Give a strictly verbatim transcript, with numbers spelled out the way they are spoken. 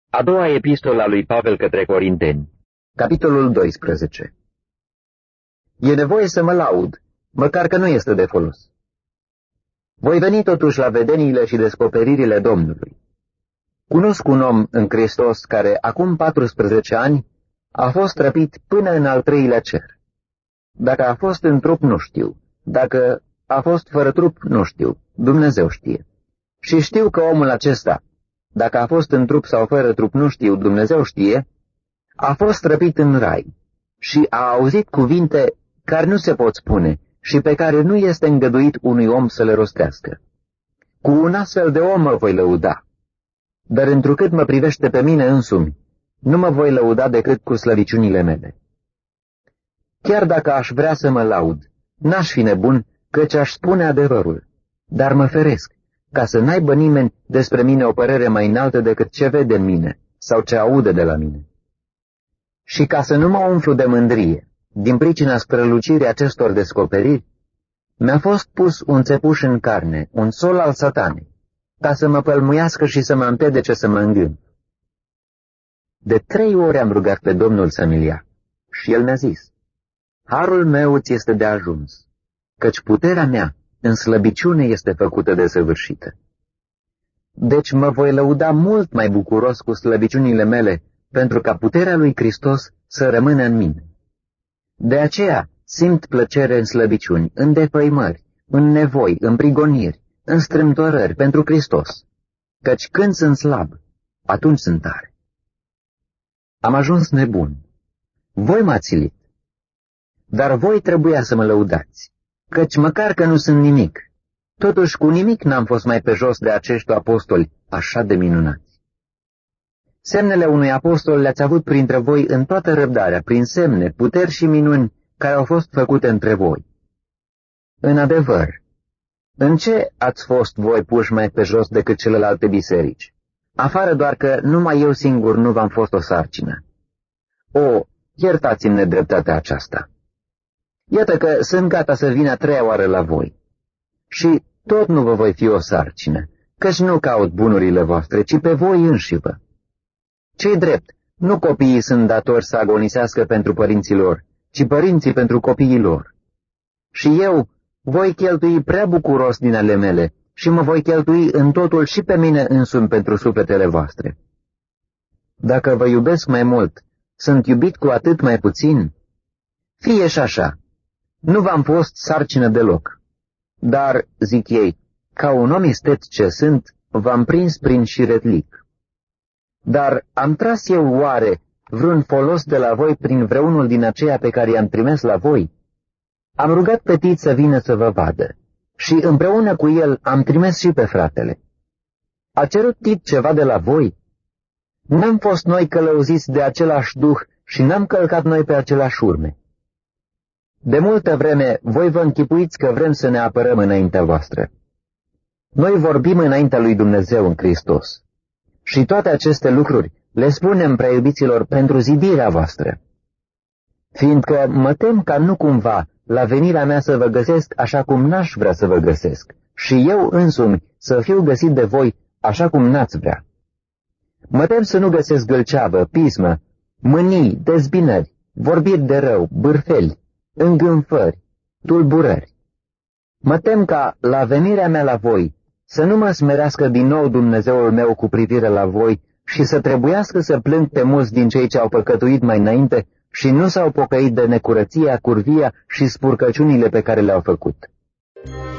A doua epistolă a lui Pavel către Corinteni, capitolul doisprezece. E nevoie să mă laud, măcar că nu este de folos. Voi veni totuși la vedeniile și descoperirile Domnului. Cunosc un om în Hristos care, acum paisprezece ani, a fost răpit până în al treilea cer. Dacă a fost în trup, nu știu. Dacă a fost fără trup, nu știu. Dumnezeu știe. Și știu că omul acesta, dacă a fost în trup sau fără trup, nu știu, Dumnezeu știe, a fost răpit în rai și a auzit cuvinte care nu se pot spune și pe care nu este îngăduit unui om să le rostească. Cu un astfel de om mă voi lăuda, dar întrucât mă privește pe mine însumi, nu mă voi lăuda decât cu slăbiciunile mele. Chiar dacă aș vrea să mă laud, n-aș fi nebun, căci aș spune adevărul, dar mă feresc, ca să n-aibă nimeni despre mine o părere mai înaltă decât ce vede în mine sau ce aude de la mine. Și ca să nu mă umflu de mândrie, din pricina strălucirii acestor descoperiri, mi-a fost pus un țepuș în carne, un sol al satanei, ca să mă pălmuiască și să mă împiedice să mă îngând. De trei ori am rugat pe Domnul să-mi-l ia și el mi-a zis: harul meu ți este de ajuns, căci puterea mea în slăbiciune este făcută de săvârșită. Deci mă voi lăuda mult mai bucuros cu slăbiciunile mele, pentru ca puterea lui Hristos să rămână în mine. De aceea simt plăcere în slăbiciuni, în defăimări, în nevoi, în prigoniri, în strâmtorări pentru Hristos, căci când sunt slab, atunci sunt tare. Am ajuns nebun. Voi m-ați silit, dar voi trebuia să mă lăudați, căci măcar că nu sunt nimic, totuși cu nimic n-am fost mai pe jos de acești apostoli așa de minunați. Semnele unui apostol le-ați avut printre voi în toată răbdarea, prin semne, puteri și minuni care au fost făcute între voi. În adevăr, în ce ați fost voi puși mai pe jos decât celelalte biserici? Afară doar că numai eu singur nu v-am fost o sarcină. O, iertați-mi nedreptatea aceasta. Iată că sunt gata să vin a treia oară la voi. Și tot nu vă voi fi o sarcină, căci nu caut bunurile voastre, ci pe voi înșivă. Ce-i drept, nu copiii sunt datori să agonisească pentru părinții lor, ci părinții pentru copiii lor. Și eu voi cheltui prea bucuros din ale mele și mă voi cheltui în totul și pe mine însumi pentru sufletele voastre. Dacă vă iubesc mai mult, sunt iubit cu atât mai puțin? Fie și așa, nu v-am fost sarcină deloc. Dar, zic ei, ca un om isteț ce sunt, v-am prins prin șiretlic. Dar am tras eu oare vreun folos de la voi prin vreunul din aceia pe care i-am trimis la voi? Am rugat pe Tit să vină să vă vadă și împreună cu el am trimis și pe fratele. A cerut Tit ceva de la voi? N-am fost noi călăuziți de același duh și n-am călcat noi pe același urme. De multă vreme voi vă închipuiți că vrem să ne apărăm înaintea voastră. Noi vorbim înaintea lui Dumnezeu în Hristos. Și toate aceste lucruri le spunem prea iubiților pentru zidirea voastră. Fiindcă mă tem ca nu cumva la venirea mea să vă găsesc așa cum n-aș vrea să vă găsesc, și eu însumi să fiu găsit de voi așa cum n-ați vrea. Mă tem să nu găsesc gâlceavă, pismă, mânii, dezbinări, vorbiri de rău, bârfeli, îngânfări, tulburări. Mă tem ca la venirea mea la voi să nu mă smerească din nou Dumnezeul meu cu privire la voi și să trebuiască să plâng pe mulți din cei ce au păcătuit mai înainte și nu s-au pocăit de necurăția, curvia și spurcăciunile pe care le-au făcut.